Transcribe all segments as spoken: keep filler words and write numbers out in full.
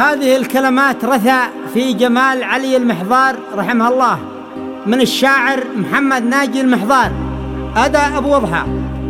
هذه الكلمات رثى في جمال علي المحضار رحمه الله من الشاعر محمد ناجي المحضار. أدى أبو وضحى.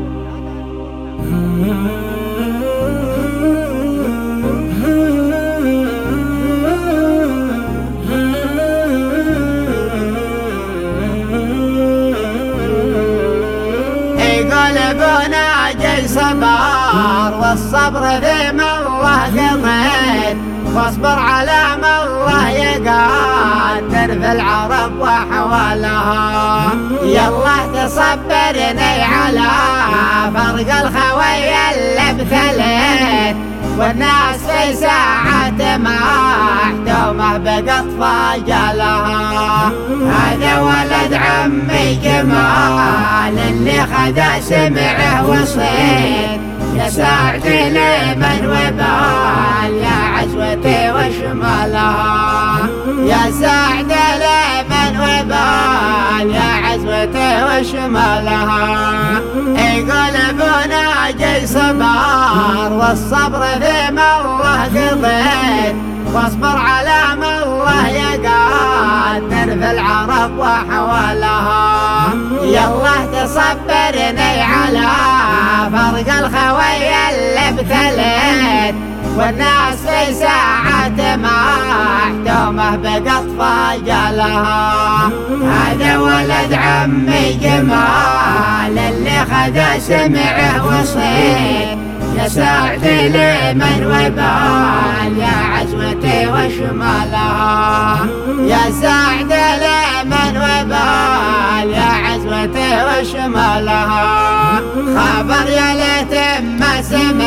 قلبنا جاي صبر والصبر ذي من الله قضيت، واصبر على ما الله يقدر في العرب وحوالها. يالله تصبرني على فرق الخوي اللي ابتليت، والناس في ساعة ما احتومه بقط فاجلها. هذا ولد عمي جمال اللي خذا سمعه وصيت، يا سعد لمن وبال يا عزوتي وشمالها. يا سعد لمن وبال يا عزوتي وشمالها. قلبنا جاي صبر والصبر ذي ما الله قضيت، واصبر على ما الله يقدر في العرب وحوالها. يالله تصبرني على فرق الخوي اللي ابتليت، والناس في ساعة ما احتومه بقط فاجلها. هذا ولد عمي جمال اللي خذا سمعه وصيت، يا سعد لمن وبال يا عزوتي وشمالها. يا سعد لمن وبال يا عزوتي وشمالها. خبر يا ليت ما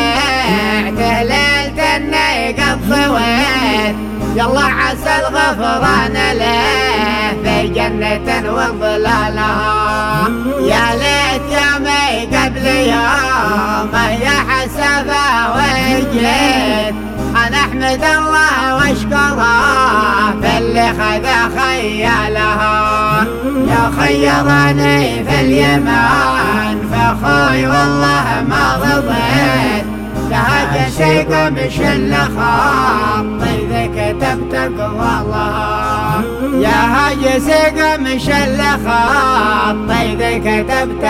سمعته ليلة اني قد ضويت، يالله عسى الغفران له في جنة وظلالها. يا ليت يومي قبل يومه يا حسبه وجيت، أنا أحمد الله واشكره في اللي خذا خيالها. يا خيرني في اليمن فأخوي والله ما رضيت، لهجة شيء مش اللي خاطي ذي كتبت قوالها. يا هاجي سيق مش اللي خاطي ذي كتبت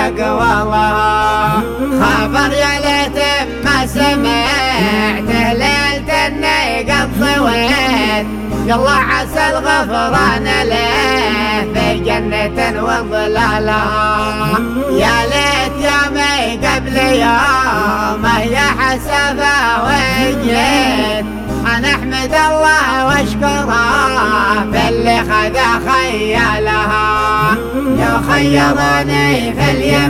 قوالها. خبر يا ليت ما سمعته ليلة اني قد ضويت، يالله عسى الغفران له في جنة وظلالها. يا ليت يومي قبل يومه يا حسبه وجيت، أنا أحمد الله واشكره في اللي خذا خيالها. يا خيرني في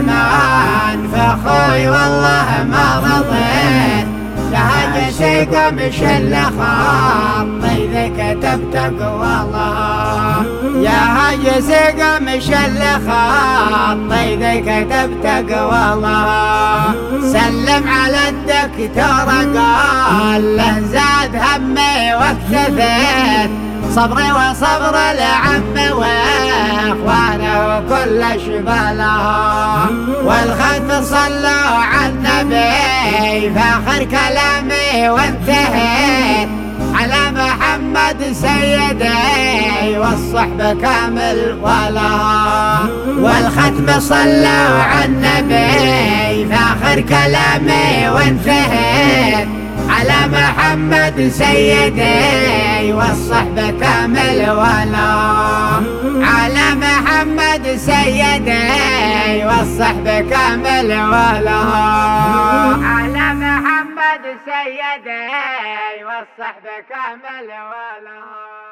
اليمن فأخوي والله ما رضيت، لهجة شيء مش اللي خاطي ذي كتبت قوالها. يا هاجي سيق مش اللي خاطي ذي كتبت قوالها. سلم على الدكتور قال له زاد همي واكتفيت، صبري وصبر العم واخوانه وكل شبالها. والختم صلوا على النبي فاخر كلامي وانتهيت، على محمد سيدي والصحبة كامل ولها. والختم صلوا على النبي فاخر كلامي وانتهيت، على محمد سيدي والصحبة كامل ولها. على محمد سيدي والصحبة كامل ولها. على محمد سيدي والصحبة كامل ولها.